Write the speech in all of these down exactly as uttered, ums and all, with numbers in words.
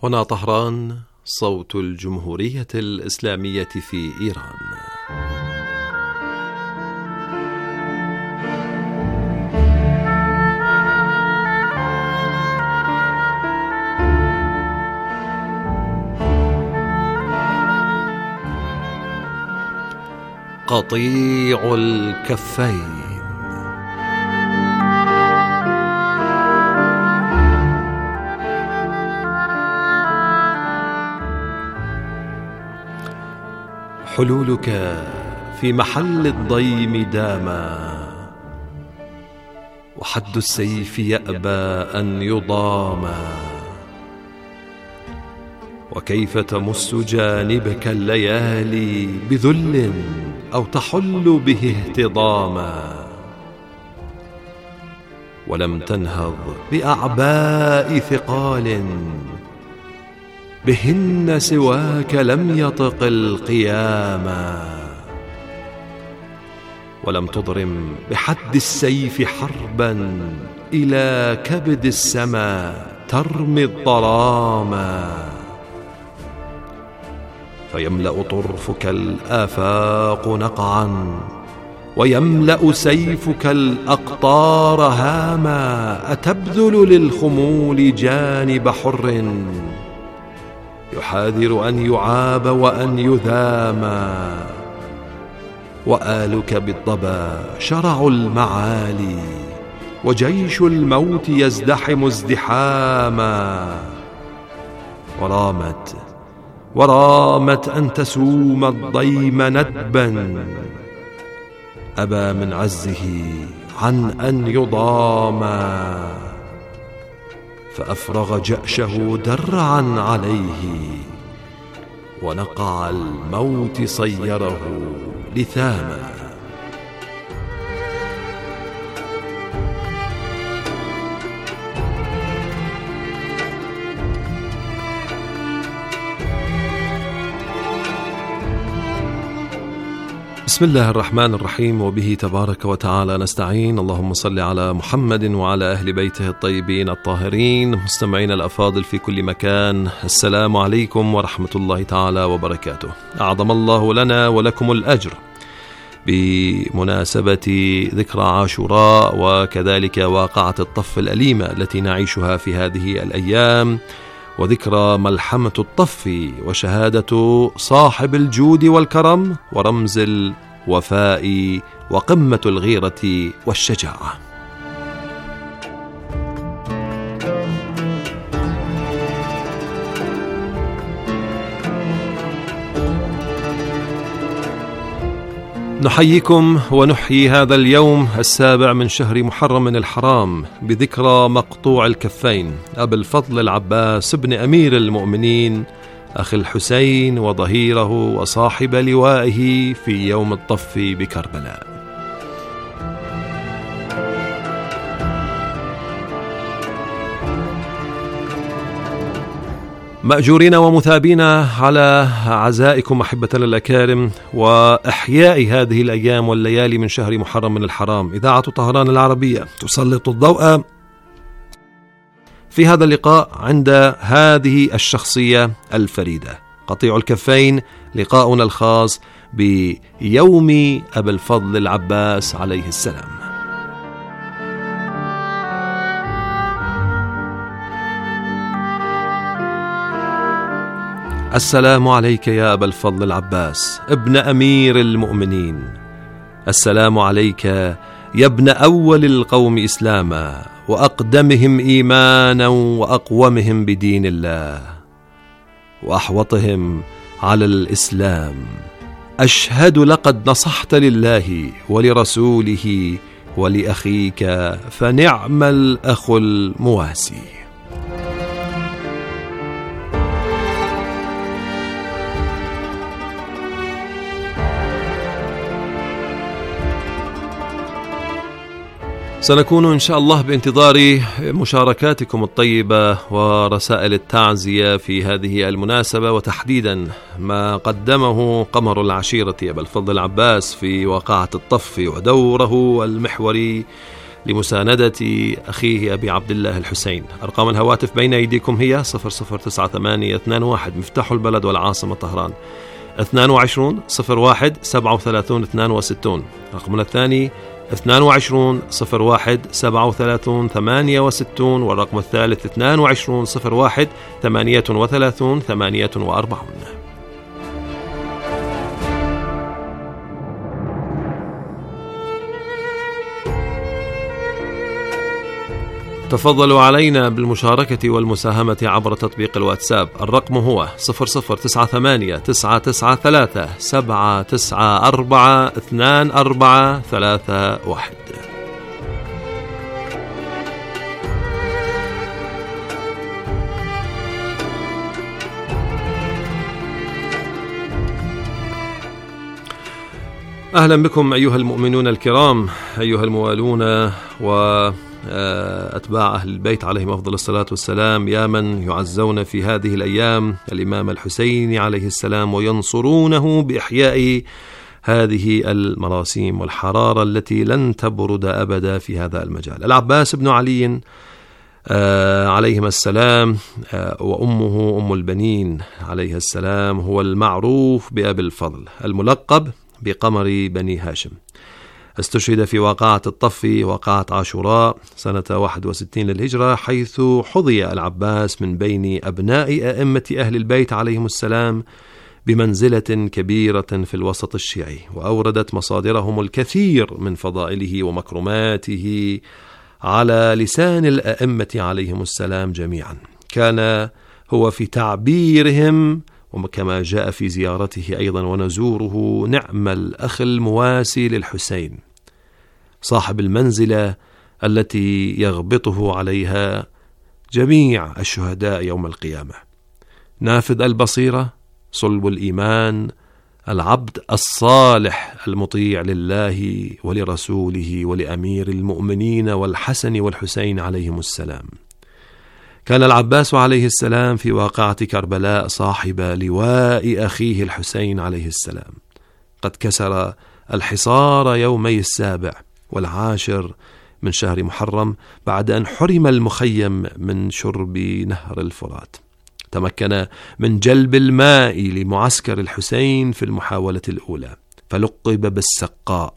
هنا طهران، صوت الجمهورية الإسلامية في إيران. قطيع الكفين. حلولك في محل الضيم داما، وحد السيف يأبى أن يضاما. وكيف تمس جانبك الليالي بذل أو تحل به اهتضاما، ولم تنهض بأعباء ثقال بهن سواك لم يطق القياما، ولم تضرم بحد السيف حربا إلى كبد السماء ترمي الظلاما. فيملأ طرفك الآفاق نقعا، ويملأ سيفك الأقطار هاما. أتبذل للخمول جانب حر يحاذر أن يعاب وأن يذاما، وآلك بالضبا شرع المعالي، وجيش الموت يزدحم ازدحاما. ورامت ورامت أن تسوم الضيم ندبا، أبى من عزه عن أن يضاما. فأفرغ جأشه درعا عليه، ونقع الموت صيره لثاما. بسم الله الرحمن الرحيم، وبه تبارك وتعالى نستعين. اللهم صل على محمد وعلى أهل بيته الطيبين الطاهرين. مستمعين الأفاضل في كل مكان، السلام عليكم ورحمة الله تعالى وبركاته. أعظم الله لنا ولكم الأجر بمناسبة ذكرى عاشوراء، وكذلك واقعة الطف الأليمة التي نعيشها في هذه الأيام، وذكرى ملحمة الطف وشهادة صاحب الجود والكرم ورمز الوفاء وقمة الغيرة والشجاعة. نحييكم ونحيي هذا اليوم السابع من شهر محرم الحرام بذكرى مقطوع الكفين أبي الفضل العباس بن أمير المؤمنين أخي الحسين وظهيره وصاحب لوائه في يوم الطف بكربلاء. مأجورين ومثابين على عزائكم أحبتنا الأكارم، وإحياء هذه الأيام والليالي من شهر محرم من الحرام. إذاعة طهران العربية تسلط الضوء في هذا اللقاء عند هذه الشخصية الفريدة، قطيع الكفين، لقاؤنا الخاص بيوم أبي الفضل العباس عليه السلام. السلام عليك يا أبا الفضل العباس ابن أمير المؤمنين. السلام عليك يا ابن أول القوم إسلاما، وأقدمهم إيمانا، وأقومهم بدين الله، وأحوطهم على الإسلام. أشهد لقد نصحت لله ولرسوله ولأخيك، فنعم الأخ المواسي. سنكون إن شاء الله بانتظار مشاركاتكم الطيبة ورسائل التعزية في هذه المناسبة، وتحديدا ما قدمه قمر العشيرة أبي الفضل العباس في واقعة الطف ودوره المحوري لمساندة أخيه أبي عبد الله الحسين. أرقام الهواتف بين أيديكم هي صفر صفر تسعة ثمانية اثنان واحد مفتاح البلد والعاصمة طهران، اثنان وعشرون صفر واحد سبعة وثلاثون اثنان وستون. رقمنا الثاني اثنان وعشرون صفر واحد سبعة وثلاثون ثمانية وستون، والرقم الثالث اثنان وعشرون صفر واحد ثمانية وثلاثون ثمانية وأربعون. تفضلوا علينا بالمشاركة والمساهمة عبر تطبيق الواتساب. الرقم هو صفر صفر تسعة ثمانية تسعة تسعة ثلاثة سبعة تسعة أربعة اثنان أربعة ثلاثة واحد. أهلا بكم أيها المؤمنون الكرام، أيها الموالون وأتباع أهل البيت عليهم أفضل الصلاة والسلام، يا من يعزون في هذه الأيام الإمام الحسين عليه السلام وينصرونه بإحياء هذه المراسيم والحرارة التي لن تبرد أبدا في هذا المجال. العباس بن علي عليهما السلام وأمه أم البنين عليها السلام هو المعروف بأبي الفضل الملقب بقمر بني هاشم. استشهد في واقعة الطف واقعة عاشوراء سنة واحد وستين للهجرة، حيث حظي العباس من بين أبناء أئمة أهل البيت عليهم السلام بمنزلة كبيرة في الوسط الشيعي، وأوردت مصادرهم الكثير من فضائله ومكرماته على لسان الأئمة عليهم السلام جميعا. كان هو في تعبيرهم وكما جاء في زيارته أيضا ونزوره نعم الأخ المواسي للحسين، صاحب المنزلة التي يغبطه عليها جميع الشهداء يوم القيامة، نافذ البصيرة، صلب الإيمان، العبد الصالح المطيع لله ولرسوله ولأمير المؤمنين والحسن والحسين عليهم السلام. كان العباس عليه السلام في واقعة كربلاء صاحب لواء أخيه الحسين عليه السلام، قد كسر الحصار يومي السابع والعاشر من شهر محرم بعد أن حرم المخيم من شرب نهر الفرات. تمكن من جلب الماء لمعسكر الحسين في المحاولة الأولى فلقب بالسقاء،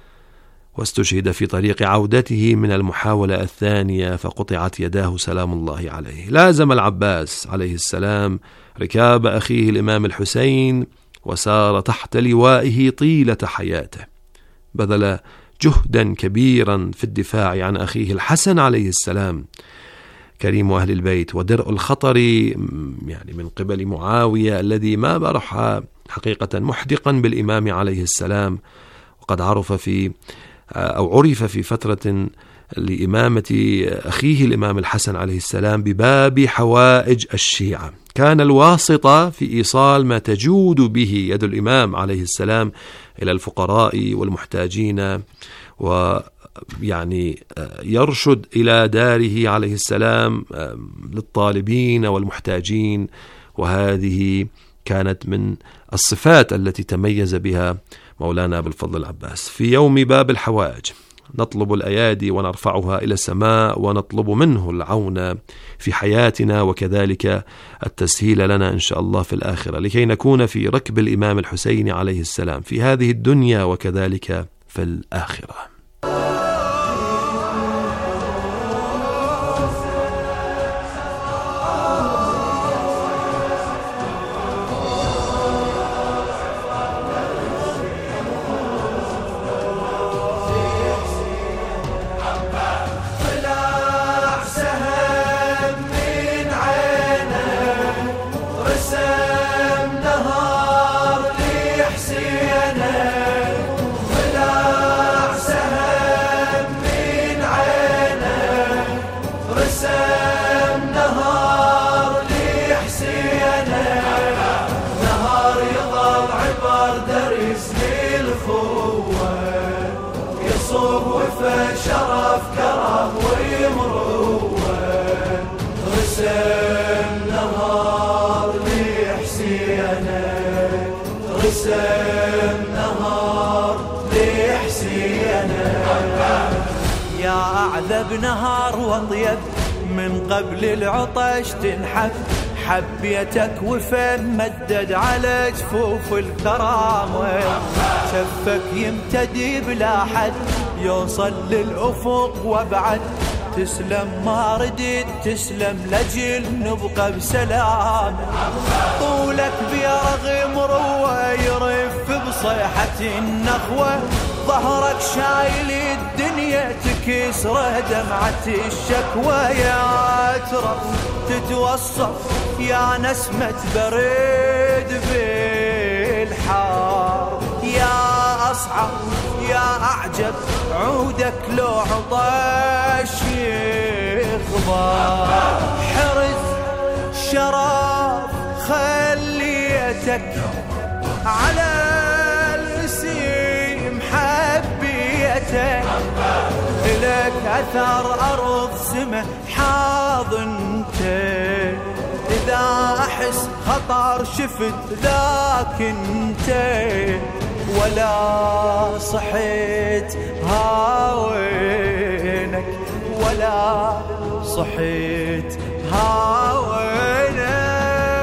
واستشهد في طريق عودته من المحاولة الثانية فقطعت يداه سلام الله عليه. لازم العباس عليه السلام ركاب أخيه الإمام الحسين وسار تحت لوائه طيلة حياته، بذل جهدا كبيرا في الدفاع عن أخيه الحسن عليه السلام كريم أهل البيت ودرء الخطر يعني من قبل معاوية الذي ما برح حقيقة محدقا بالإمام عليه السلام، وقد عرف في أو عرف في فترة لإمامة أخيه الإمام الحسن عليه السلام بباب حوائج الشيعة. كان الواسطة في إيصال ما تجود به يد الإمام عليه السلام إلى الفقراء والمحتاجين، ويعني يرشد إلى داره عليه السلام للطالبين والمحتاجين، وهذه كانت من الصفات التي تميز بها مولانا أبو الفضل العباس. في يوم باب الحوائج نطلب الأيادي ونرفعها إلى السماء ونطلب منه العون في حياتنا وكذلك التسهيل لنا إن شاء الله في الآخرة، لكي نكون في ركب الإمام الحسين عليه السلام في هذه الدنيا وكذلك في الآخرة. يا يا أعذب نهار وأطيب من قبل العطش تنحب، حبيتك وفم مدد على جفوف الكرامة، شفك يمتدي بلا حد يوصل للأفق وابعد، تسلم ما ردت تسلم لجل نبقى بسلام، طولك برغم روى يرف بصيحة النخوة، ظهرك شايل الدنيا تكسره دمعة الشكوى، يا أترف تتوصف يا نسمة بريد بالحار، يا أصعب يا أعجب عودك لو عطش يخضر، حرز شرف خليتك على السيم حبيتك، إلك أثر أرض سمه حاضنتك، إذا أحس خطر شفت ذاك انت، ولا صحيت هاوينك ولا صحيت هاوينك،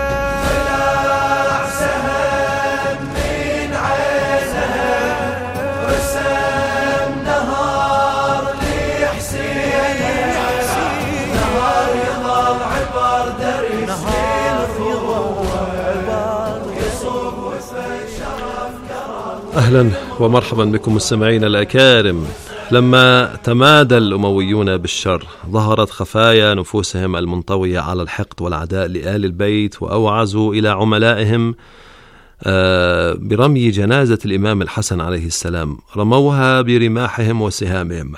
طلع سهم من عينها رسم نهار لحسين، نهار يظل عبر دري، نهار يظل عبر يصب واسفل شرف كرم. أهلا ومرحبا بكم مستمعين الأكارم. لما تمادى الأمويون بالشر ظهرت خفايا نفوسهم المنطوية على الحقد والعداء لآل البيت، وأوعزوا إلى عملائهم برمي جنازة الإمام الحسن عليه السلام، رموها برماحهم وسهامهم.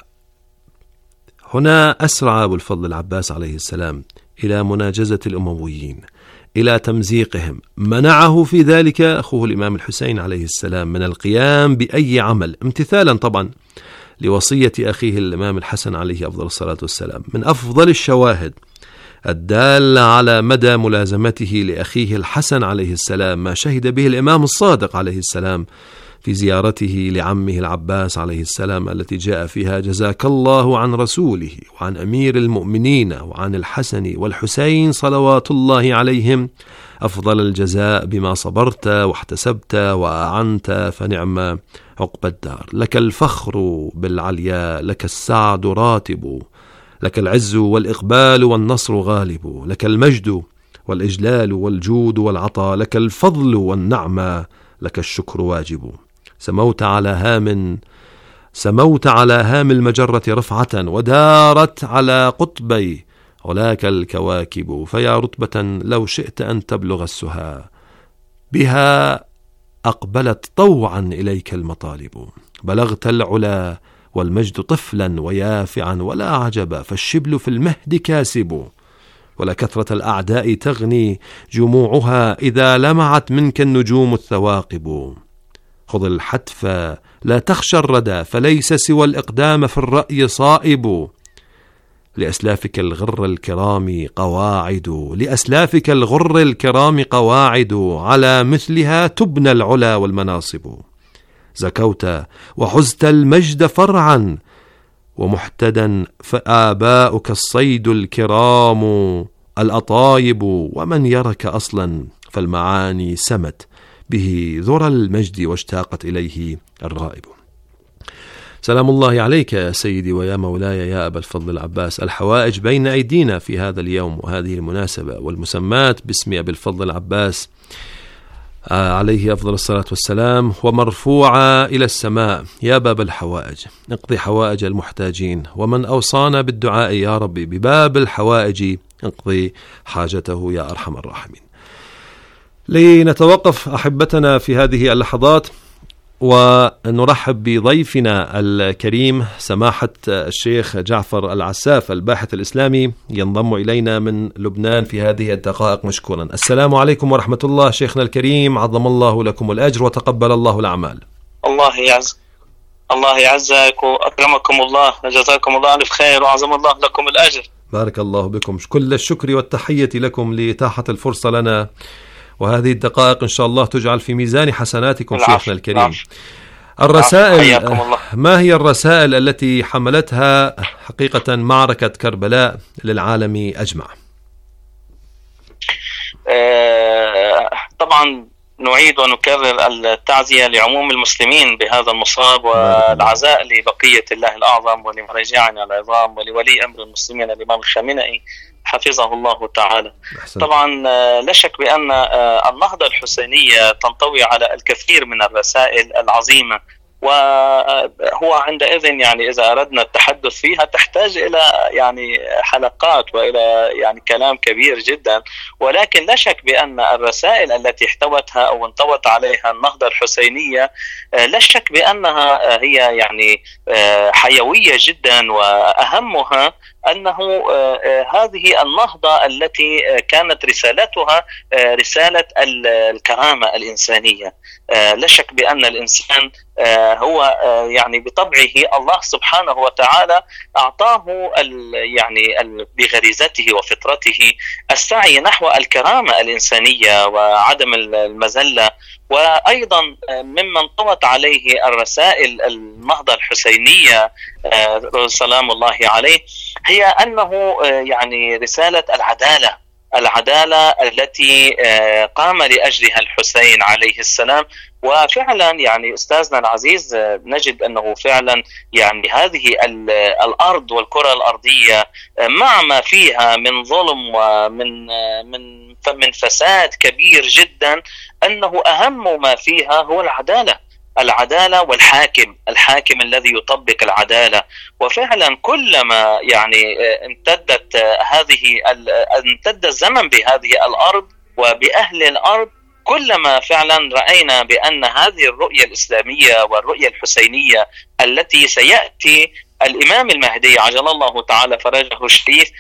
هنا أسرع أبو الفضل العباس عليه السلام إلى مناجزة الأمويين، إلى تمزيقهم، منعه في ذلك أخوه الإمام الحسين عليه السلام من القيام بأي عمل، امتثالا طبعا لوصية أخيه الإمام الحسن عليه أفضل الصلاة والسلام. من أفضل الشواهد الدالة على مدى ملازمته لأخيه الحسن عليه السلام ما شهد به الإمام الصادق عليه السلام في زيارته لعمه العباس عليه السلام، التي جاء فيها: جزاك الله عن رسوله وعن أمير المؤمنين وعن الحسن والحسين صلوات الله عليهم أفضل الجزاء بما صبرت واحتسبت وأعنت، فنعم عقب الدار. لك الفخر بالعلياء، لك السعد راتب، لك العز والإقبال والنصر غالب، لك المجد والإجلال والجود والعطاء، لك الفضل والنعمة، لك الشكر واجب. سموت على هام سموت على هام المجرة رفعة، ودارت على قطبي علاك الكواكب، فيا رتبة لو شئت أن تبلغ السها، بها أقبلت طوعا إليك المطالب، بلغت العلا والمجد طفلا ويافعا، ولا عجب فالشبل في المهد كاسب، ولكثرة الأعداء تغني جموعها إذا لمعت منك النجوم الثواقب. خذ الحتف لا تخشى الردى، فليس سوى الإقدام في الرأي صائب، لأسلافك الغر الكرام قواعد لأسلافك الغر الكرام قواعد، على مثلها تبنى العلا والمناصب. زكوت وحزت المجد فرعا ومحتدا، فآباؤك الصيد الكرام الأطايب، ومن يرك أصلا فالمعاني سمت به ذرى المجد واشتاقت إليه الرائب. سلام الله عليك يا سيدي ويا مولاي يا أبا الفضل العباس. الحوائج بين أيدينا في هذا اليوم وهذه المناسبة، والمسمات باسم أبي الفضل العباس عليه أفضل الصلاة والسلام، ومرفوعة إلى السماء. يا باب الحوائج اقضي حوائج المحتاجين، ومن أوصانا بالدعاء يا ربي بباب الحوائج اقضي حاجته يا أرحم الراحمين. لنتوقف أحبتنا في هذه اللحظات ونرحب بضيفنا الكريم سماحة الشيخ جعفر العساف الباحث الإسلامي، ينضم إلينا من لبنان في هذه الدقائق مشكورا. السلام عليكم ورحمة الله شيخنا الكريم، عظم الله لكم الأجر وتقبل الله الأعمال. الله يعز الله يعزك وأكرمكم الله، جزاكم الله ألف خير وعظم الله لكم الأجر. بارك الله بكم، كل الشكر والتحية لكم لإتاحة الفرصة لنا، وهذه الدقائق إن شاء الله تجعل في ميزان حسناتكم شيخنا الكريم. الرسائل، ما هي الرسائل التي حملتها حقيقة معركة كربلاء للعالم أجمع؟ آه طبعا نعيد ونكرر التعزية لعموم المسلمين بهذا المصاب، والعزاء لبقية الله الأعظم ولمراجعنا العظام ولولي أمر المسلمين الإمام الخامنئي حفظه الله تعالى. طبعا لا شك بأن النهضة الحسينية تنطوي على الكثير من الرسائل العظيمة، وهو عندئذ يعني إذا أردنا التحدث فيها تحتاج إلى يعني حلقات وإلى يعني كلام كبير جدا، ولكن لا شك بأن الرسائل التي احتوتها أو انطوت عليها النهضة الحسينية لا شك بأنها هي يعني حيوية جدا، وأهمها أنه هذه النهضة التي كانت رسالتها رسالة الكرامة الإنسانية. لا شك بأن الإنسان هو يعني بطبعه الله سبحانه وتعالى أعطاه يعني بغريزته وفطرته السعي نحو الكرامة الإنسانية وعدم المذلة. وأيضا ممن طوت عليه الرسائل النهضة الحسينية سلام الله عليه هي أنه يعني رسالة العدالة، العدالة التي قام لأجلها الحسين عليه السلام. وفعلا يعني أستاذنا العزيز نجد أنه فعلا يعني هذه الأرض والكرة الأرضية مع ما فيها من ظلم ومن من من فساد كبير جدا، أنه أهم ما فيها هو العدالة، العدالة والحاكم، الحاكم الذي يطبق العدالة. وفعلا كلما يعني امتدت هذه امتد الزمن بهذه الأرض وبأهل الأرض، كلما فعلا رأينا بأن هذه الرؤية الإسلامية والرؤية الحسينية التي سيأتي الإمام المهدي عجل الله تعالى فرجه الشريف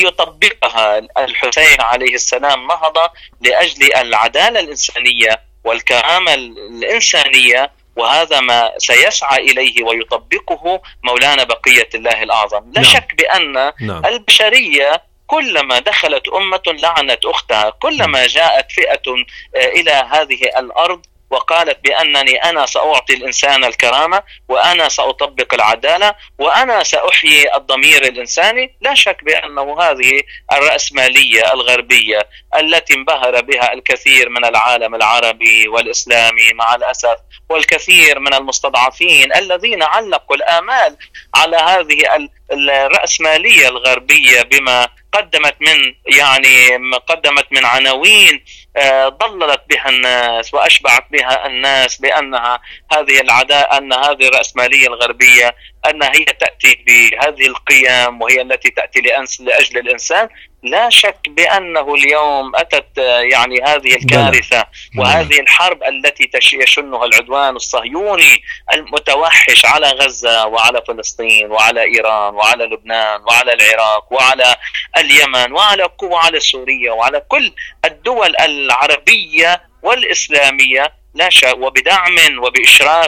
ليطبقها الحسين عليه السلام نهضة لأجل العدالة الإنسانية والكرامة الإنسانية، وهذا ما سيسعى إليه ويطبقه مولانا بقية الله الأعظم. لا نعم. شك بأن نعم. البشرية كلما دخلت أمة لعنت أختها، كلما جاءت فئة إلى هذه الأرض وقالت بأنني أنا سأعطي الإنسان الكرامة وأنا سأطبق العدالة وأنا سأحيي الضمير الإنساني، لا شك بأنه هذه الرأسمالية الغربية التي انبهر بها الكثير من العالم العربي والإسلامي مع الأسف، والكثير من المستضعفين الذين علقوا الآمال على هذه الرأسمالية الغربية بما قدمت من يعني قدمت من عناوين ضللت بها الناس وأشبعت بها الناس بأنها هذه العداء أن هذه الرأسمالية الغربية أن هي تأتي بهذه القيم وهي التي تأتي لأجل الإنسان. لا شك بأنه اليوم أتت يعني هذه الكارثة وهذه الحرب التي يشنها العدوان الصهيوني المتوحش على غزة وعلى فلسطين وعلى إيران وعلى لبنان وعلى العراق وعلى اليمن وعلى وعلى سوريا وعلى كل الدول العربية والإسلامية، لا شك وبدعم وبإشراف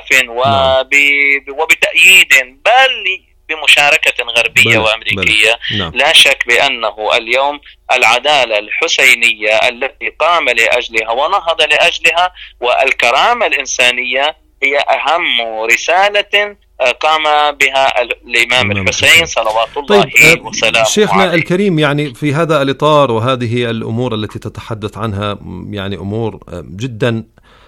وبتأييد بل بمشاركة غربية وأمريكية. لا شك بأنه اليوم العدالة الحسينية التي قام لأجلها ونهض لأجلها والكرامة الإنسانية هي أهم رسالة قام بها الإمام الحسين صلوات الله طيب وسلامه شيخنا عليه. الكريم، يعني في هذا الإطار وهذه الأمور التي تتحدث عنها يعني أمور جدا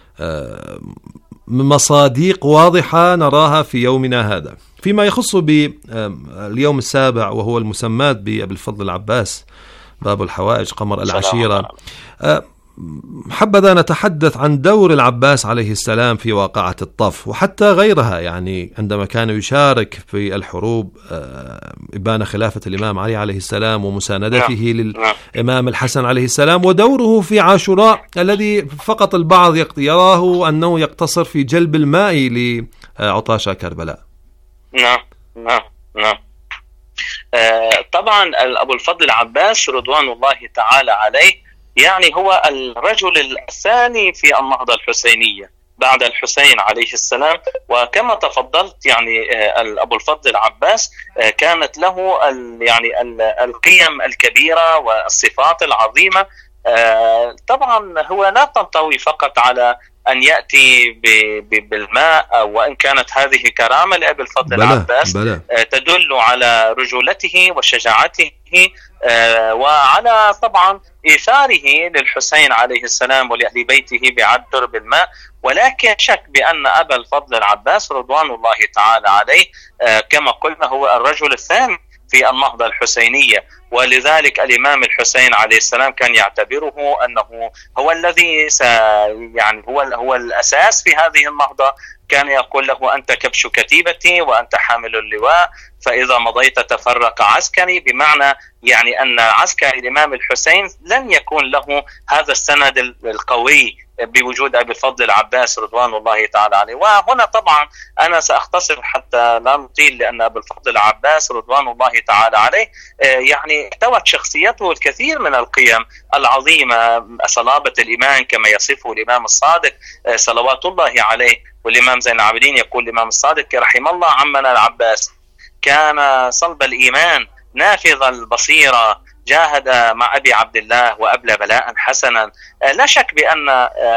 مصادق واضحة نراها في يومنا هذا. فيما يخص باليوم السابع وهو المسمات بأبي الفضل العباس باب الحوائج قمر العشيرة، حبذا نتحدث عن دور العباس عليه السلام في واقعة الطف وحتى غيرها، يعني عندما كان يشارك في الحروب إبان خلافة الإمام علي عليه السلام ومساندته للإمام الحسن عليه السلام، ودوره في عاشوراء الذي فقط البعض يراه أنه يقتصر في جلب الماء لعطاشة كربلاء. نعم نعم نعم آه طبعا أبو الفضل العباس رضوان الله تعالى عليه يعني هو الرجل الثاني في النهضة الحسينية بعد الحسين عليه السلام. وكما تفضلت يعني أبو الفضل العباس كانت له يعني القيم الكبيرة والصفات العظيمة طبعا هو لا تنطوي فقط على أن يأتي بالماء، وإن كانت هذه كرامة لأبي الفضل بلا العباس بلا. تدل على رجولته وشجاعته وعلى طبعا إيثاره للحسين عليه السلام ولأهل بيته بعد بالماء. ولكن شك بأن أبا الفضل العباس رضوان الله تعالى عليه كما قلنا هو الرجل الثاني في النهضة الحسينية، ولذلك الإمام الحسين عليه السلام كان يعتبره أنه هو الذي س يعني هو هو الأساس في هذه النهضة. كان يقول له: أنت كبش كتيبتي وأنت حامل اللواء، فإذا مضيت تفرق عسكري، بمعنى يعني أن عسكر الإمام الحسين لن يكون له هذا السند القوي بوجود أبي الفضل العباس رضوان الله تعالى عليه. وهنا طبعا أنا سأختصر حتى لا نطيل، لأن أبي الفضل العباس رضوان الله تعالى عليه يعني احتوت شخصيته الكثير من القيم العظيمة، صلابة الإيمان كما يصفه الإمام الصادق صلوات الله عليه. والإمام زين العابدين يقول الإمام الصادق رحم الله عمنا العباس كان صلب الإيمان نافذ البصيرة، جاهد مع أبي عبد الله وأبلى بلاء حسنا. لا شك بأن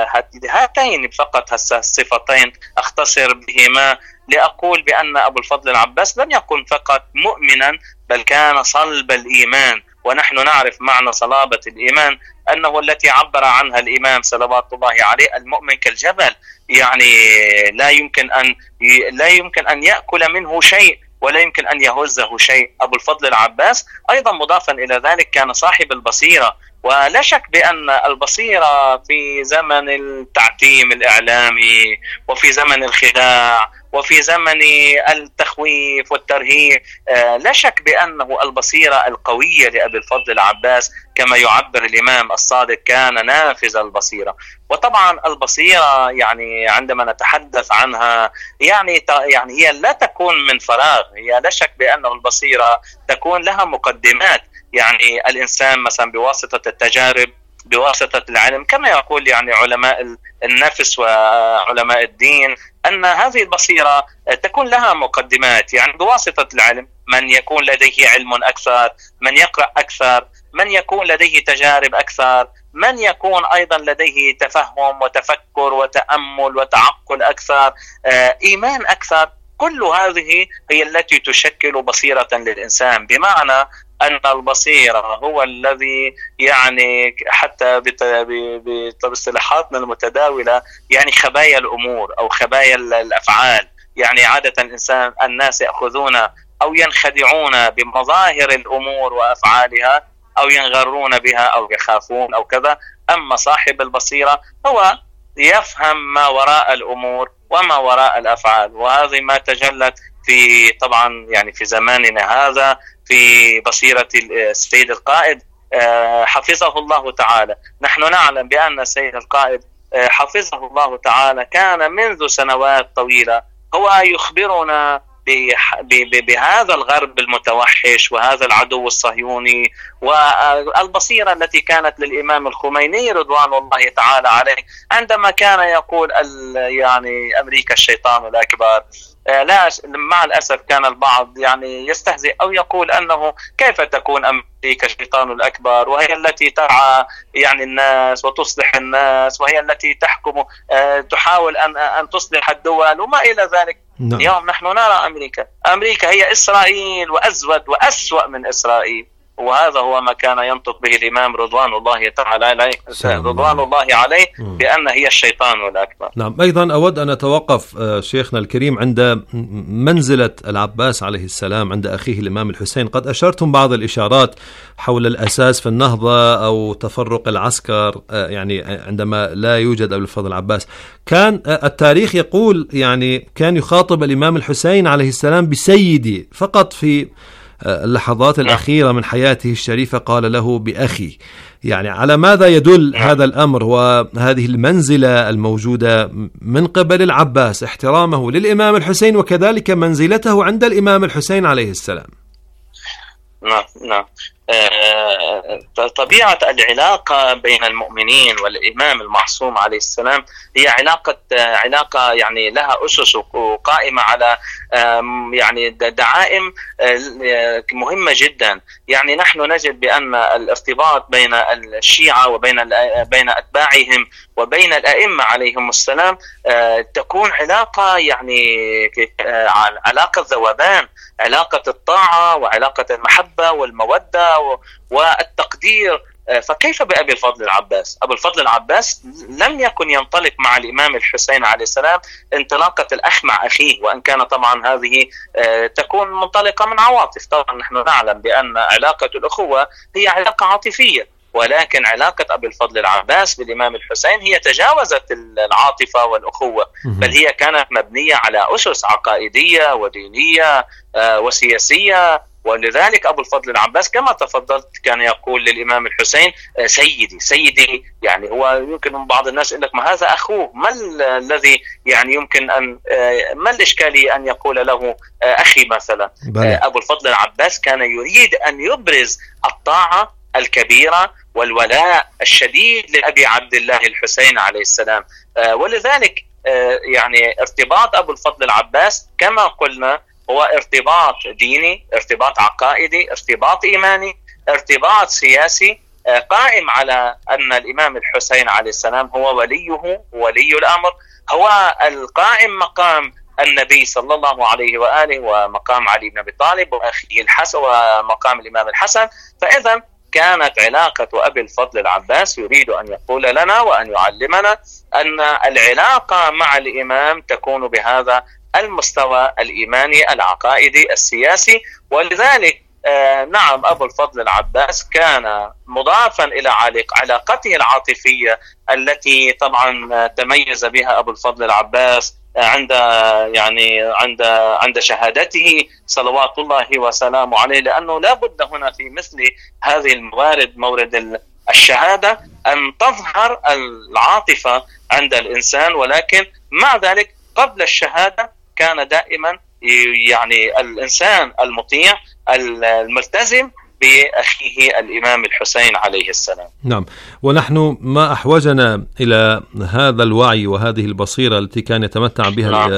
هاتين فقط الصفتين أختصر بهما لأقول بأن أبو الفضل العباس لم يكن فقط مؤمنا، بل كان صلب الإيمان. ونحن نعرف معنى صلابة الإيمان أنه التي عبر عنها الإمام صلوات الله عليه: المؤمن كالجبل، يعني لا يمكن أن لا يمكن أن يأكل منه شيء ولا يمكن أن يهزه شيء. أبو الفضل العباس أيضا مضافا إلى ذلك كان صاحب البصيرة، ولا شك بأن البصيرة في زمن التعتيم الإعلامي وفي زمن الخداع وفي زمن التخويف والترهيب لا شك بأنه البصيرة القوية لأبي الفضل العباس كما يعبر الإمام الصادق كان نافذ البصيرة. وطبعا البصيرة يعني عندما نتحدث عنها يعني يعني هي لا تكون من فراغ، هي لا شك بأنه البصيرة تكون لها مقدمات. يعني الإنسان مثلا بواسطة التجارب، بواسطة العلم، كما يقول يعني علماء النفس وعلماء الدين أن هذه البصيرة تكون لها مقدمات. يعني بواسطة العلم من يكون لديه علم أكثر، من يقرأ أكثر، من يكون لديه تجارب أكثر، من يكون أيضا لديه تفهم وتفكر وتأمل وتعقل أكثر، إيمان أكثر. كل هذه هي التي تشكل بصيرة للإنسان، بمعنى أن البصيرة هو الذي يعني حتى باصطلاحاتنا المتداولة يعني خبايا الأمور أو خبايا الأفعال. يعني عادة الإنسان الناس يأخذون أو ينخدعون بمظاهر الأمور وأفعالها أو ينغرون بها أو يخافون أو كذا، أما صاحب البصيرة هو يفهم ما وراء الأمور وما وراء الأفعال. وهذه ما تجلت في طبعا يعني في زماننا هذا في بصيرة السيد القائد حفظه الله تعالى. نحن نعلم بأن السيد القائد حفظه الله تعالى كان منذ سنوات طويلة هو يخبرنا بهذا الغرب المتوحش وهذا العدو الصهيوني، والبصيرة التي كانت للإمام الخميني رضوان الله تعالى عليه عندما كان يقول يعني أمريكا الشيطان الأكبر. لا مع الأسف كان البعض يعني يستهزئ أو يقول أنه كيف تكون أمريكا الشيطان الأكبر وهي التي ترعى يعني الناس وتصلح الناس وهي التي تحكم تحاول أن أن تصلح الدول وما إلى ذلك. نعم. اليوم نحن نرى أمريكا أمريكا هي إسرائيل وأزود وأسوأ من إسرائيل، وهذا هو ما كان ينطق به الإمام رضوان الله تعالى عليه رضوان الله عليه بأن هي الشيطان الأكبر. نعم. أيضا أود أن أتوقف شيخنا الكريم عند منزلة العباس عليه السلام عند أخيه الإمام الحسين. قد أشرتم بعض الإشارات حول الأساس في النهضة أو تفرق العسكر يعني عندما لا يوجد أبو الفضل العباس. كان التاريخ يقول يعني كان يخاطب الإمام الحسين عليه السلام بسيدي، فقط في اللحظات الأخيرة من حياته الشريفة قال له بأخي. يعني على ماذا يدل هذا الأمر وهذه المنزلة الموجودة من قبل العباس، احترامه للإمام الحسين وكذلك منزلته عند الإمام الحسين عليه السلام؟ نعم نعم طبيعة العلاقة بين المؤمنين والإمام المعصوم عليه السلام هي علاقة علاقة يعني لها أسس وقائمة على يعني دعائم مهمة جدا. يعني نحن نجد بأن الارتباط بين الشيعة وبين بين أتباعهم وبين الأئمة عليهم السلام تكون علاقة يعني علاقة ذوبان، علاقة الطاعة وعلاقة المحبة والمودة والتقدير. فكيف بأبي الفضل العباس؟ أبو الفضل العباس لم يكن ينطلق مع الإمام الحسين عليه السلام انطلاقة الأخ مع أخيه، وأن كان طبعا هذه تكون منطلقة من عواطف. طبعا نحن نعلم بأن علاقة الأخوة هي علاقة عاطفية، ولكن علاقة أبي الفضل العباس بالإمام الحسين هي تجاوزت العاطفة والأخوة، بل هي كانت مبنية على أسس عقائدية ودينية وسياسية. ولذلك أبو الفضل العباس كما تفضلت كان يقول للإمام الحسين سيدي سيدي. يعني هو يمكن بعض الناس يقول لك ما هذا أخوه، ما الذي يعني يمكن أن ما الإشكالية أن يقول له أخي مثلا. بلي. أبو الفضل العباس كان يريد أن يبرز الطاعة الكبيرة والولاء الشديد لأبي عبد الله الحسين عليه السلام. ولذلك يعني ارتباط أبو الفضل العباس كما قلنا هو ارتباط ديني، ارتباط عقائدي، ارتباط إيماني، ارتباط سياسي قائم على أن الإمام الحسين عليه السلام هو وليه ولي الأمر، هو القائم مقام النبي صلى الله عليه وآله ومقام علي بن أبي طالب وأخيه الحسن ومقام الإمام الحسن. فإذا كانت علاقة أبي الفضل العباس يريد أن يقول لنا وأن يعلمنا أن العلاقة مع الإمام تكون بهذا المستوى الإيماني العقائدي السياسي. ولذلك آه نعم أبو الفضل العباس كان مضافا إلى علاقته العاطفية التي طبعا تميز بها أبو الفضل العباس عند يعني عند عند شهادته صلوات الله وسلامه عليه، لأنه لا بد هنا في مثل هذه الموارد مورد الشهادة أن تظهر العاطفة عند الإنسان. ولكن مع ذلك قبل الشهادة كان دائما يعني الإنسان المطيع الملتزم بأخيه الإمام الحسين عليه السلام. نعم، ونحن ما أحوجنا إلى هذا الوعي وهذه البصيرة التي كان يتمتع بها نعم.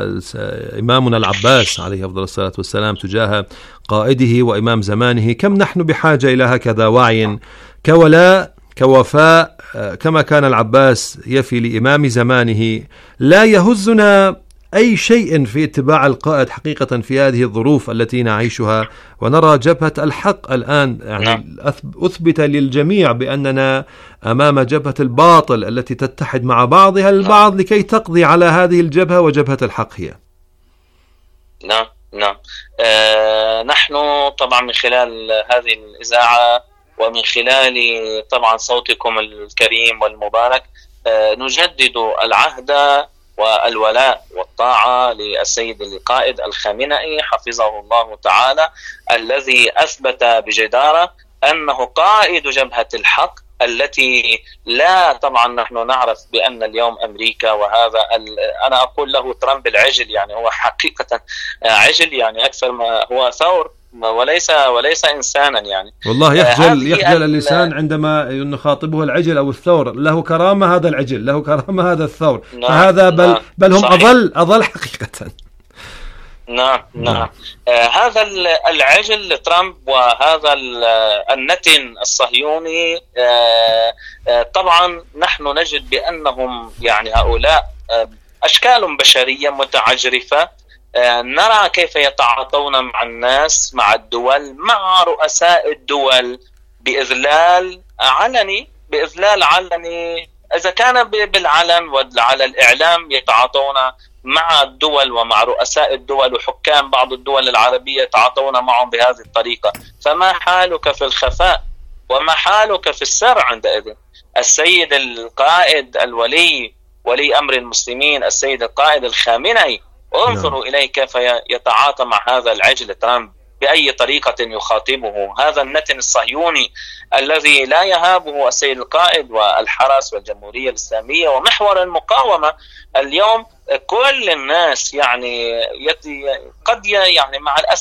إمامنا العباس عليه أفضل الصلاة والسلام تجاه قائده وإمام زمانه. كم نحن بحاجة إلى هكذا وعي كولاء كوفاء، كما كان العباس يفي لإمام زمانه. لا يهزنا أي شيء في اتباع القائد حقيقة في هذه الظروف التي نعيشها، ونرى جبهة الحق الآن يعني أثبت للجميع بأننا أمام جبهة الباطل التي تتحد مع بعضها البعض لكي تقضي على هذه الجبهة، وجبهة الحق هي. نعم نعم آه نحن طبعا من خلال هذه الإذاعة ومن خلال طبعا صوتكم الكريم والمبارك آه نجدد العهد والولاء والطاعة للسيد القائد الخامنئي حفظه الله تعالى، الذي أثبت بجدارة أنه قائد جبهة الحق التي لا طبعا نحن نعرف بأن اليوم أمريكا وهذا أنا أقول له ترامب العجل، يعني هو حقيقة عجل يعني أكثر ما هو ثور وليس وليس إنسانا. يعني والله يخجل يخجل اللسان عندما نخاطبه العجل أو الثور. له كرامة هذا العجل، له كرامة هذا الثور. نعم فهذا بل نعم بل هم صحيح. أضل أضل حقيقة. نعم نعم آه هذا العجل ترامب وهذا النتن الصهيوني آه آه طبعا نحن نجد بأنهم يعني هؤلاء آه أشكال بشرية متعجرفة. آه نرى كيف يتعاطون مع الناس مع الدول مع رؤساء الدول بإذلال علني بإذلال علني إذا كان بالعلن وعلى الإعلام يتعاطون مع الدول ومع رؤساء الدول وحكام بعض الدول العربية يتعاطون معهم بهذه الطريقة، فما حالك في الخفاء وما حالك في السر عندئذ؟ السيد القائد الولي ولي أمر المسلمين السيد القائد الخامنئي انظروا نعم. إليه كيف يتعاطى مع هذا العجل ترامب بأي طريقة يخاطبه. هذا النتن الصهيوني الذي لا يهابه السيد القائد والحرس والجمهورية الإسلامية ومحور المقاومة اليوم. كل الناس يعني قد يعني مع الأسف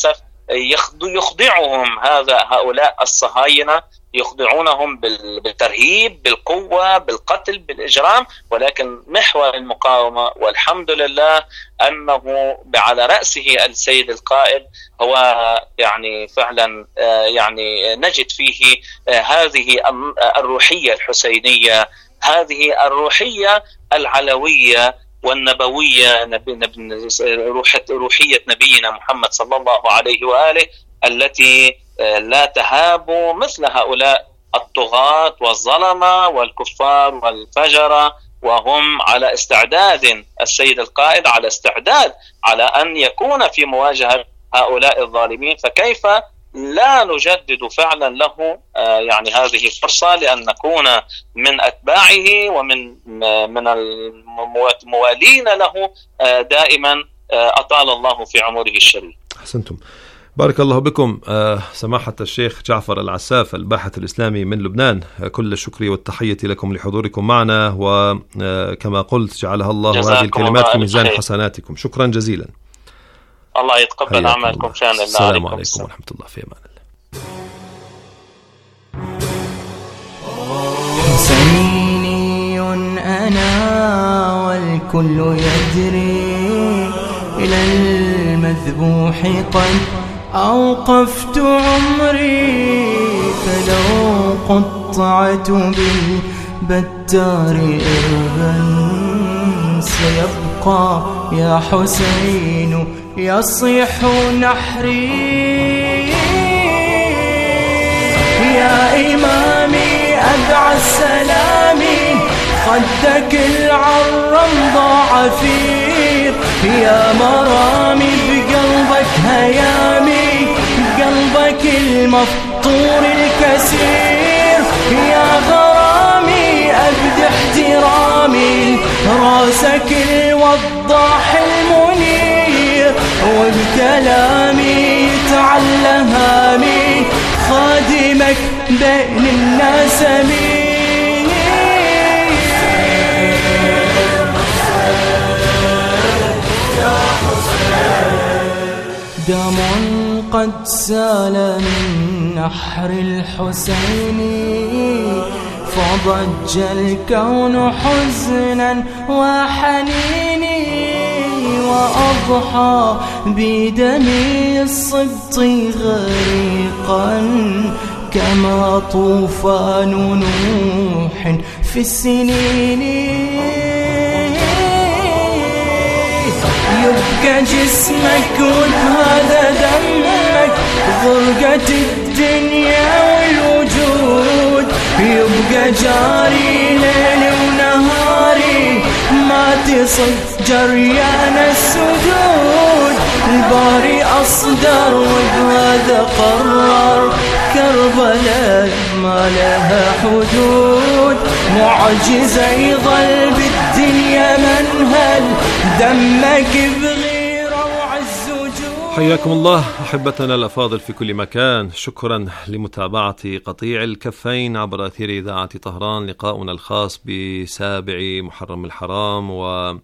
يخضعهم هذا هؤلاء الصهاينة، يخضعونهم بالترهيب، بالقوة، بالقتل، بالإجرام، ولكن محور المقاومة والحمد لله أنه على رأسه السيد القائد هو يعني فعلا يعني نجد فيه هذه الروحية الحسينية، هذه الروحية العلوية والنبوية، روحية نبينا محمد صلى الله عليه وآله التي لا تهاب مثل هؤلاء الطغاة والظلمة والكفار والفجرة، وهم على استعداد، السيد القائد على استعداد على أن يكون في مواجهة هؤلاء الظالمين. فكيف لا نجدد فعلا له يعني هذه الفرصة لأن نكون من أتباعه ومن من الموالين له دائما، أطال الله في عمره الشريف. أحسنتم، بارك الله بكم. سماحة الشيخ جعفر العساف الباحث الإسلامي من لبنان، كل الشكر والتحية لكم لحضوركم معنا، وكما قلت جعلها الله هذه الكلمات في ميزان حسناتكم. شكرا جزيلا. الله يتقبل أعمالكم. شان الله. السلام عليكم ورحمة الله. في أمان الله. حسيني أنا والكل يدري، إلى المذبوح قد أوقفت عمري، فلو قطعت بالبتار إربا سيبقى يا حسين يصيح نحري. يا إمامي أدعى السلام، خدك العرم ضاع فيه، يا مرامي بقلبك هيامي، قلبك المفطور الكسير، يا غرامي أبدي احترامي، راسك الوضاح المنير، وبكلامي تعلى هامي، خادمك بين الناس أمين. دم قد سال من نحر الحسين، فضج الكون حزنا وحنيني، وأضحى بدم الصبط غريقا، كما طوفان نوح في السنين. يبقى جسمك وهذا دمك، غرقة الدنيا والوجود، يبقى جاري ليلي ونهاري، ما تصد جريان السدود، الباري أصدر وبهذا قرر، كربلاء ما لها حدود، معجزة يظل بالدنيا منهل، دمك بغير وعز وجود. حياكم الله أحبتنا الأفاضل في كل مكان، شكرا لمتابعة قطيع الكفين عبر أثير إذاعة طهران، لقاؤنا الخاص بسابع محرم الحرام و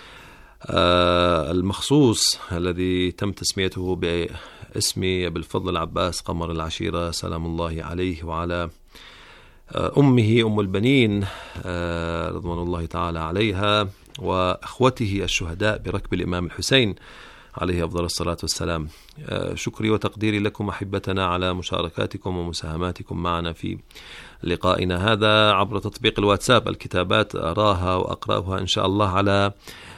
المخصوص الذي تم تسميته باسم أبي الفضل العباس قمر العشيرة سلام الله عليه، وعلى أمه أم البنين رضوان الله تعالى عليها، وأخوته الشهداء بركب الإمام الحسين عليه أفضل الصلاة والسلام. شكري وتقديري لكم أحبتنا على مشاركاتكم ومساهماتكم معنا في لقائنا هذا عبر تطبيق الواتساب. الكتابات أراها وأقرأها إن شاء الله على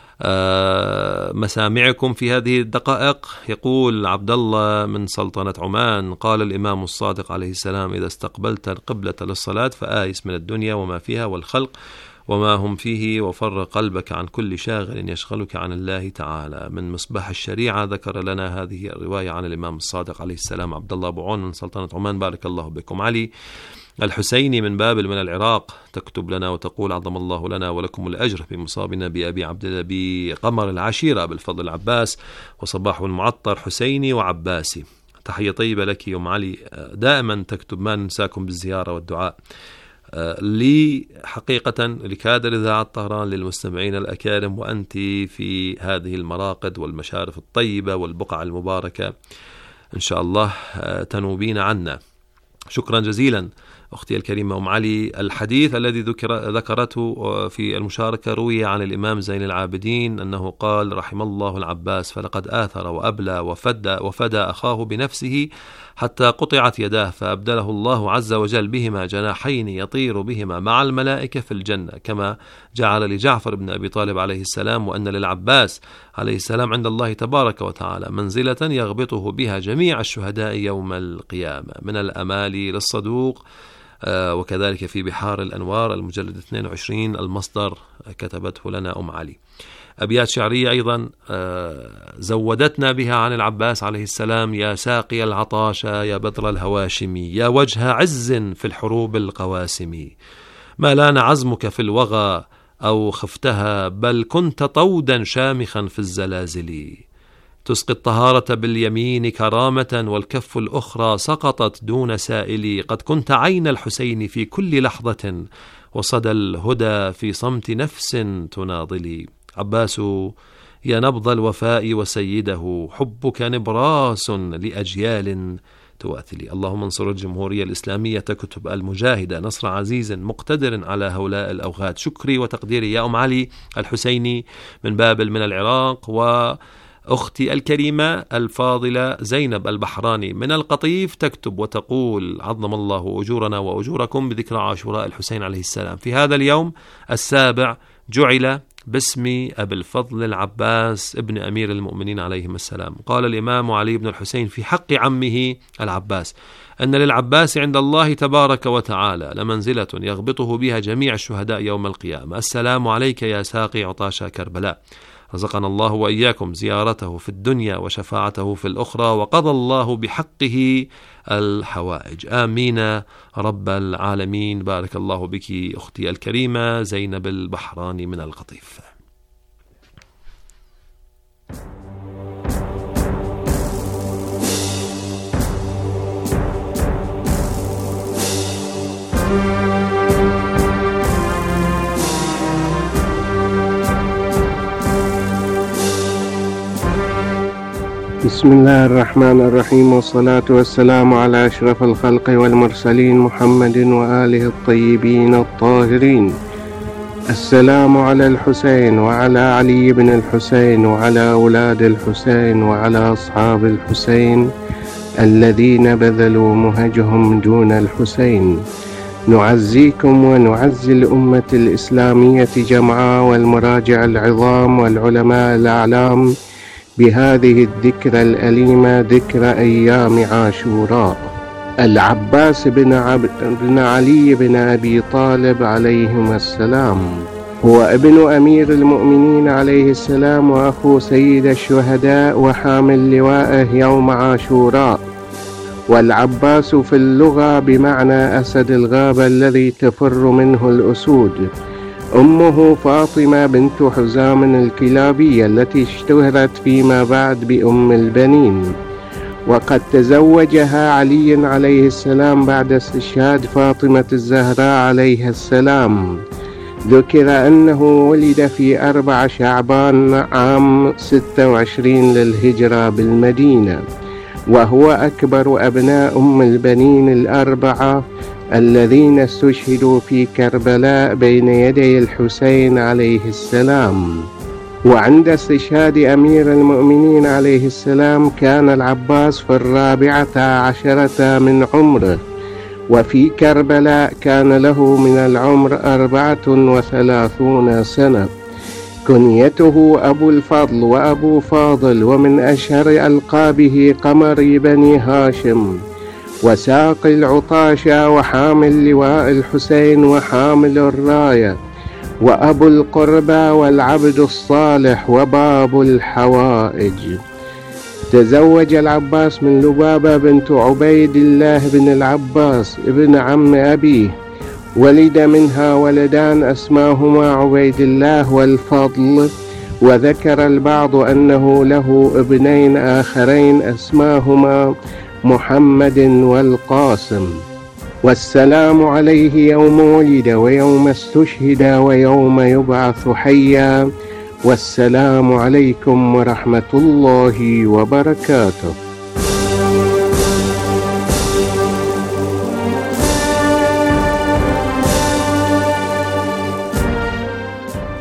مسامعكم في هذه الدقائق. يقول عبد الله من سلطنة عمان: قال الإمام الصادق عليه السلام: إذا استقبلت القبلة للصلاة فآيس من الدنيا وما فيها والخلق وما هم فيه، وفر قلبك عن كل شاغل يشغلك عن الله تعالى. من مصباح الشريعة ذكر لنا هذه الرواية عن الإمام الصادق عليه السلام. عبد الله أبو عون من سلطنة عمان، بارك الله بكم. علي الحسيني من بابل من العراق تكتب لنا وتقول: عظم الله لنا ولكم الأجر بمصابنا بأبي عبد الله بقمر العشيرة بالفضل العباس، وصباح المعطر حسيني وعباسي. تحية طيبة لك يوم علي، دائما تكتب ما ننساكم بالزيارة والدعاء. لي حقيقة لكادر إذاعة طهران للمستمعين الأكارم، وأنت في هذه المراقد والمشارف الطيبة والبقع المباركة إن شاء الله تنوبين عنا. شكرا جزيلا أختي الكريمة أم علي. الحديث الذي ذكر ذكرته في المشاركة روي عن الإمام زين العابدين أنه قال: رحم الله العباس فلقد آثر وأبلى وفدى, وفدى أخاه بنفسه حتى قطعت يداه، فأبدله الله عز وجل بهما جناحين يطير بهما مع الملائكة في الجنة، كما جعل لجعفر بن أبي طالب عليه السلام، وأن للعباس عليه السلام عند الله تبارك وتعالى منزلة يغبطه بها جميع الشهداء يوم القيامة. من الأمال للصدوق. وكذلك في بحار الأنوار المجلد اثنين وعشرين المصدر كتبته لنا أم علي. أبيات شعرية أيضا زودتنا بها عن العباس عليه السلام: يا ساقي العطاشا يا بدر الهواشمي، يا وجه عز في الحروب القواسم، ما لان عزمك في الوغى أو خفتها، بل كنت طودا شامخا في الزلازل، تسقي الطهارة باليمين كرامة، والكف الأخرى سقطت دون سائل، قد كنت عين الحسين في كل لحظة، وصدى الهدى في صمت نفس تناضلي. عباس يا نبض الوفاء وسيده، حبك نبراس لأجيال تواثلي. اللهم انصر الجمهورية الإسلامية كتب المجاهدة نصر عزيز مقتدر على هؤلاء الأوغاد. شكري وتقديري يا أم علي الحسيني من بابل من العراق، و أختي الكريمة الفاضلة زينب البحراني من القطيف تكتب وتقول: عظم الله أجورنا وأجوركم بذكرى عاشوراء الحسين عليه السلام. في هذا اليوم السابع جعل باسم أبي الفضل العباس ابن أمير المؤمنين عليهم السلام. قال الإمام علي بن الحسين في حق عمه العباس: أن للعباس عند الله تبارك وتعالى لمنزلة يغبطه بها جميع الشهداء يوم القيامة. السلام عليك يا ساقي عطاشا كربلاء. رزقنا الله وإياكم زيارته في الدنيا وشفاعته في الأخرى، وقضى الله بحقه الحوائج، آمين رب العالمين. بارك الله بك أختي الكريمة زينب البحراني من القطيف. بسم الله الرحمن الرحيم، والصلاة والسلام على أشرف الخلق والمرسلين محمد وآله الطيبين الطاهرين. السلام على الحسين وعلى علي بن الحسين وعلى أولاد الحسين وعلى أصحاب الحسين الذين بذلوا مهجهم دون الحسين. نعزيكم ونعزي الأمة الإسلامية جمعاء والمراجع العظام والعلماء الأعلام بهذه الذكرى الأليمة، ذكرى أيام عاشوراء. العباس بن, عب... بن علي بن أبي طالب عليهما السلام هو ابن أمير المؤمنين عليه السلام، وأخو سيد الشهداء وحامل لواءه يوم عاشوراء. والعباس في اللغة بمعنى أسد الغابة الذي تفر منه الأسود. أمه فاطمة بنت حزام الكلابية التي اشتهرت فيما بعد بأم البنين، وقد تزوجها علي عليه السلام بعد استشهاد فاطمة الزهراء عليها السلام. ذكر أنه ولد في أربع شعبان عام ستة وعشرين للهجرة بالمدينة، وهو أكبر أبناء أم البنين الأربعة الذين استشهدوا في كربلاء بين يدي الحسين عليه السلام. وعند استشهاد أمير المؤمنين عليه السلام كان العباس في الرابعة عشرة من عمره، وفي كربلاء كان له من العمر أربعة وثلاثون سنة. كنيته أبو الفضل وأبو فاضل، ومن أشهر ألقابه قمر بني هاشم وساقي العطاشة وحامل لواء الحسين وحامل الراية وأبو القربى والعبد الصالح وباب الحوائج. تزوج العباس من لبابة بنت عبيد الله بن العباس ابن عم أبيه، ولد منها ولدان اسماهما عبيد الله والفضل، وذكر البعض أنه له ابنين آخرين اسماهما محمد والقاسم. والسلام عليه يوم ولد ويوم استشهد ويوم يبعث حيا، والسلام عليكم ورحمة الله وبركاته.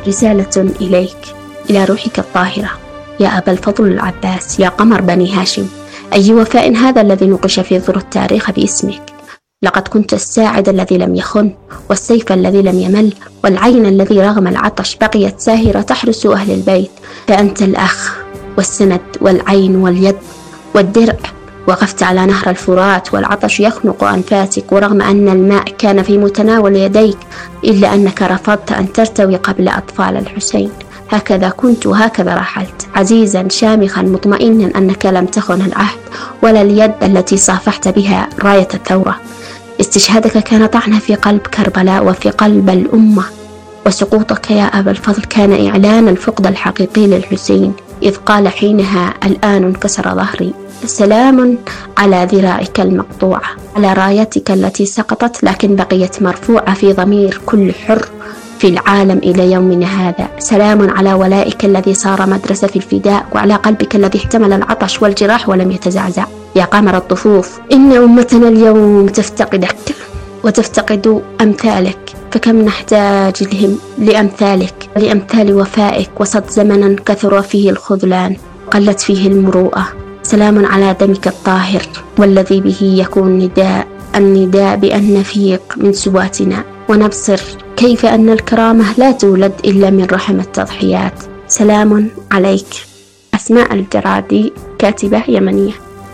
رسالة إليك، إلى روحك الطاهرة يا أبا الفضل العباس، يا قمر بني هاشم. أي وفاء هذا الذي نقش في ذر التاريخ باسمك. لقد كنت الساعد الذي لم يخن، والسيف الذي لم يمل، والعين الذي رغم العطش بقيت ساهرة تحرس أهل البيت. فأنت الأخ والسند والعين واليد والدرع. وقفت على نهر الفرات والعطش يخنق أنفاسك، ورغم أن الماء كان في متناول يديك إلا أنك رفضت أن ترتوي قبل أطفال الحسين. هكذا كنت وهكذا رحلت، عزيزا شامخا مطمئنا أنك لم تخن العهد ولا اليد التي صافحت بها راية الثورة. استشهادك كان طعنة في قلب كربلاء وفي قلب الأمة، وسقوطك يا أبا الفضل كان إعلان الفقد الحقيقي للحسين، إذ قال حينها الآن انكسر ظهري. سلام على ذرائك المقطوعة، على رايتك التي سقطت لكن بقيت مرفوعة في ضمير كل حر في العالم إلى يومنا هذا. سلام على ولائك الذي صار مدرسة في الفداء، وعلى قلبك الذي احتمل العطش والجراح ولم يتزعزع. يا قمر الطفوف، إن أمتنا اليوم تفتقدك وتفتقد أمثالك، فكم نحتاج لهم لأمثالك لأمثال وفائك، وسط زمنا كثر فيه الخذلان قلت فيه المروءة. سلام على دمك الطاهر، والذي به يكون نداء النداء بأن نفيق من سواتنا ونبصر كيف أن الكرامة لا تولد إلا من رحم التضحيات. سلام عليك. أسماء الجرادي، كاتبة يمنية.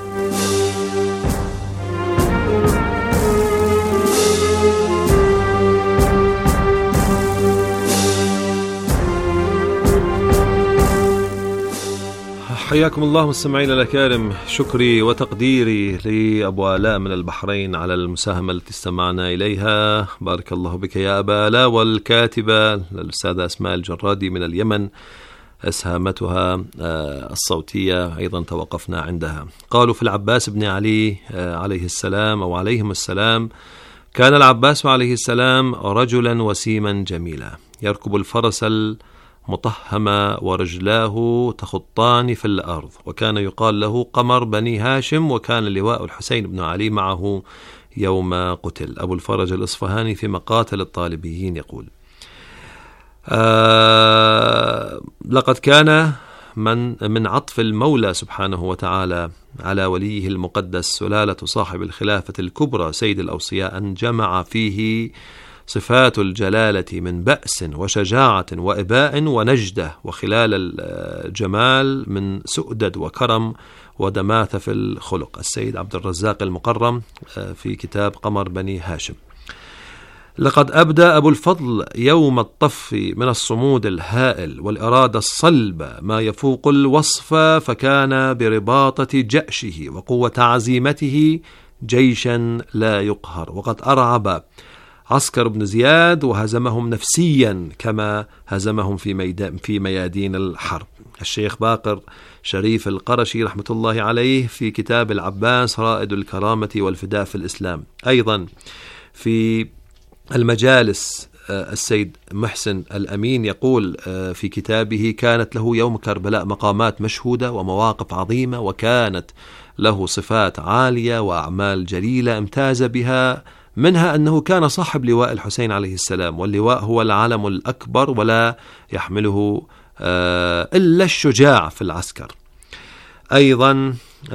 حياكم الله مستمعينا الأكارم، شكري وتقديري لأبو آلاء من البحرين على المساهمة التي استمعنا إليها. بارك الله بك يا أبا آلاء. والكاتبة الأستاذة أسماء الجرادي من اليمن، أسهامتها الصوتية أيضا توقفنا عندها. قالوا في العباس بن علي عليه السلام أو عليهم السلام: كان العباس عليه السلام رجلا وسيما جميلا، يركب الفرس مطهمة ورجلاه تخطان في الأرض، وكان يقال له قمر بني هاشم، وكان لواء الحسين بن علي معه يوم قتل. أبو الفرج الإصفهاني في مقاتل الطالبيين يقول: آه لقد كان من من عطف المولى سبحانه وتعالى على وليه المقدس سلالة صاحب الخلافة الكبرى سيد الأوصياء أن جمع فيه صفات الجلالة من بأس وشجاعة وإباء ونجدة، وخلال الجمال من سؤدد وكرم ودماثة في الخلق. السيد عبد الرزاق المقرم في كتاب قمر بني هاشم. لقد أبدى أبو الفضل يوم الطف من الصمود الهائل والإرادة الصلبة ما يفوق الوصف، فكان برباطة جأشه وقوة عزيمته جيشا لا يقهر، وقد أرعب عسكر بن زياد وهزمهم نفسيا كما هزمهم في ميدان في ميادين الحرب. الشيخ باقر شريف القرشي رحمة الله عليه في كتاب العباس رائد الكرامة والفداء في الإسلام. أيضا في المجالس السيد محسن الأمين يقول في كتابه: كانت له يوم كربلاء مقامات مشهودة ومواقف عظيمة، وكانت له صفات عالية وأعمال جليلة امتاز بها، منها أنه كان صاحب لواء الحسين عليه السلام، واللواء هو العلم الأكبر ولا يحمله إلا الشجاع في العسكر. أيضا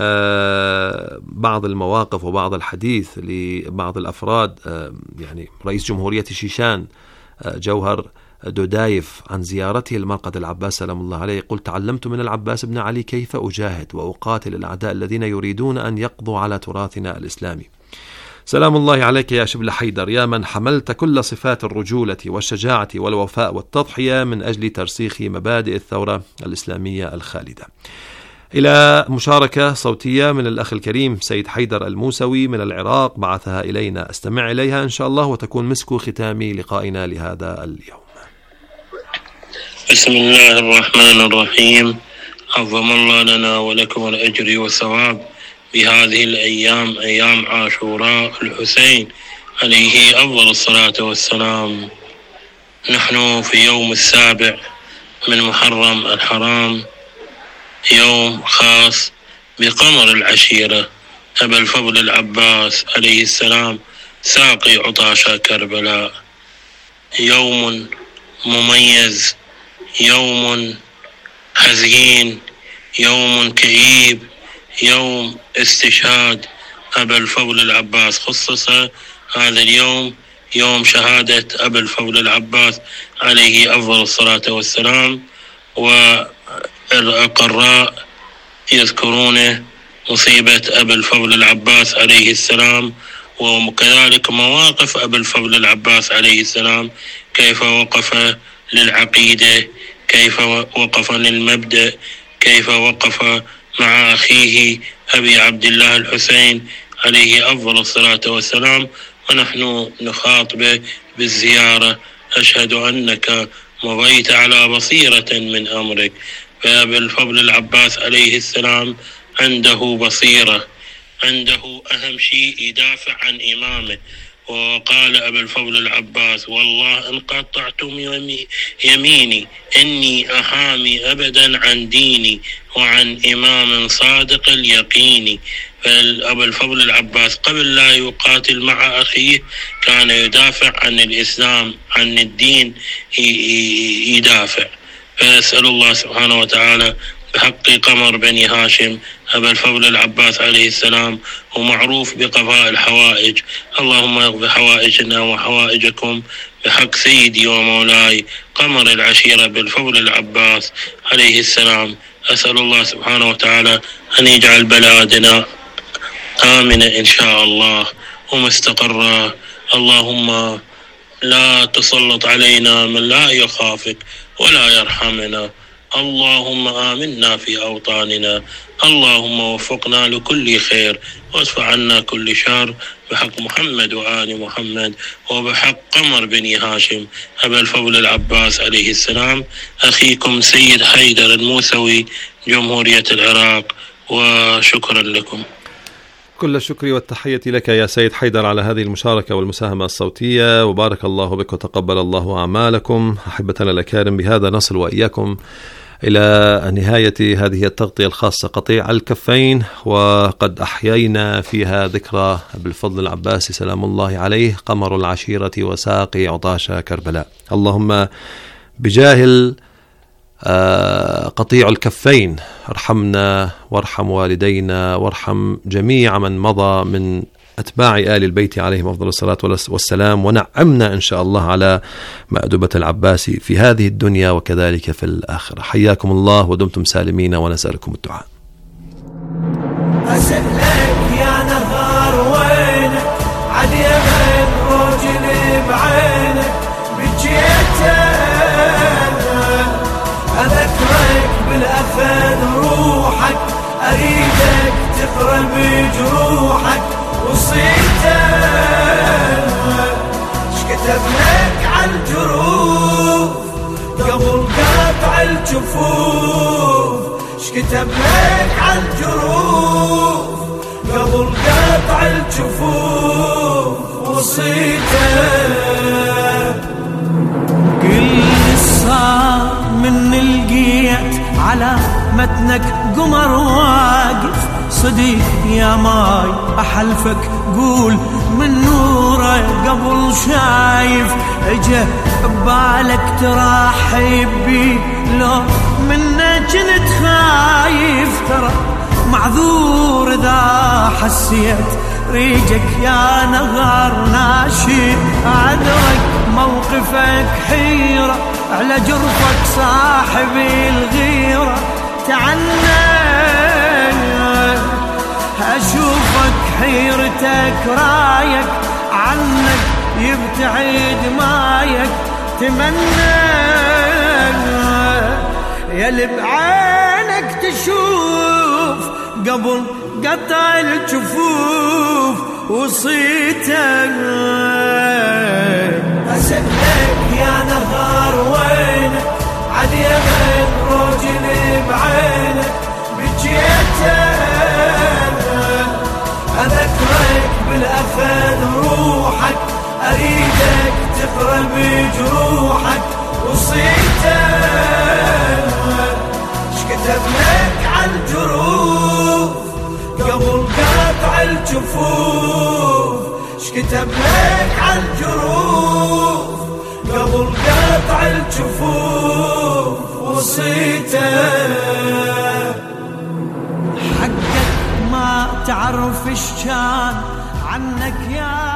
بعض المواقف وبعض الحديث لبعض الأفراد، يعني رئيس جمهورية شيشان جوهر دودايف عن زيارته المرقد العباس سلام الله عليه يقول: تعلمت من العباس بن علي كيف أجاهد وأقاتل الأعداء الذين يريدون أن يقضوا على تراثنا الإسلامي. سلام الله عليك يا شبل حيدر، يا من حملت كل صفات الرجولة والشجاعة والوفاء والتضحية من أجل ترسيخ مبادئ الثورة الإسلامية الخالدة. إلى مشاركة صوتية من الأخ الكريم سيد حيدر الموسوي من العراق بعثها إلينا، استمع إليها إن شاء الله وتكون مسك ختام لقائنا لهذا اليوم. بسم الله الرحمن الرحيم. عظم الله لنا ولكم الأجر والثواب بهذه الأيام، أيام عاشوراء الحسين عليه أفضل الصلاة والسلام. نحن في يوم السابع من محرم الحرام، يوم خاص بقمر العشيرة أبا الفضل العباس عليه السلام ساقي عطاشا كربلاء. يوم مميز يوم حزين، يوم كئيب، يوم استشهاد أبا الفضل العباس. خصص هذا اليوم يوم شهادة أبا الفضل العباس عليه أفضل الصلاة والسلام، والقراء يذكرون مصيبة أبا الفضل العباس عليه السلام، وكذلك مواقف أبا الفضل العباس عليه السلام، كيف وقف للعقيدة، كيف وقف للمبدأ، كيف وقف مع أخيه أبي عبد الله الحسين عليه أفضل الصلاة والسلام. ونحن نخاطبه بالزيارة: أشهد أنك مضيت على بصيرة من أمرك. فأبي الفضل العباس عليه السلام عنده بصيرة، عنده أهم شيء يدافع عن إمامه. وقال أبو الفضل العباس: والله إن قطعتم يميني إني أحامي أبدا عن ديني وعن إمام صادق اليقين. فأبو الفضل العباس قبل لا يقاتل مع أخيه كان يدافع عن الإسلام، عن الدين يدافع. فأسأل الله سبحانه وتعالى بحق قمر بني هاشم أبا الفضل العباس عليه السلام، ومعروف بقضاء الحوائج، اللهم اقض حوائجنا وحوائجكم بحق سيدي ومولاي قمر العشيرة بالفضل العباس عليه السلام. أسأل الله سبحانه وتعالى أن يجعل بلادنا آمنة إن شاء الله ومستقرة. اللهم لا تسلط علينا من لا يخافك ولا يرحمنا. اللهم آمنا في أوطاننا، اللهم وفقنا لكل خير وادفع عنا كل شر بحق محمد وآل محمد وبحق قمر بني هاشم أبا الفضل العباس عليه السلام. أخيكم سيد حيدر الموسوي، جمهورية العراق، وشكرا لكم. كل الشكر والتحية لك يا سيد حيدر على هذه المشاركة والمساهمة الصوتية، وبارك الله بك وتقبل الله أعمالكم. أحبتنا الأكارم، بهذا نصل وإياكم إلى نهاية هذه التغطية الخاصة قطيع الكفين، وقد أحيينا فيها ذكرى أبي الفضل العباسي سلام الله عليه قمر العشيرة وساقي عطاش كربلاء. اللهم بجاه قطيع الكفين ارحمنا وارحم والدينا وارحم جميع من مضى من أتباع آل البيت عليهم أفضل الصلاة والسلام، ونعمنا إن شاء الله على مأدبة العباسي في هذه الدنيا وكذلك في الآخرة. حياكم الله ودمتم سالمين ونسألكم الدعاء. أسألك يا نهار وينك عدي من رجلي بعينك بجيتك، أذكرك بالأفن روحك أريدك تقرأ بجروحك وصيتك، شكتب لك عالجروف قبل قطع الجفوف، شكتب لك عالجروف قبل قطع الجفوف وصيتك. كل صار من لقيت على متنك قمر واقف صديق يا ماي أحلفك قول من نوره قبل شايف اجه ببالك ترحب بي لو منك كنت خايف، ترى معذور إذا حسيت ريجك يا نهار ناشي عذرك موقفك حيرة على جرفك صاحب الغيرة، تعني أشوفك حيرتك رايك عنك يبتعد مايك، تمنى يلي بعينك تشوف قبل قطع الجفوف وصيتك. أسألك يا نهار وينك عدي من رجلي بعينك بجيتك، أذكرك بالأفن روحك أريدك تقرأ بجروحك وصيتك، شكتب لك عالجروف قبل قطع الجفوف، شكتب لك عالجروف قبل قطع الجفوف وصيته. حقك ما تعرف ايش كان عنك يا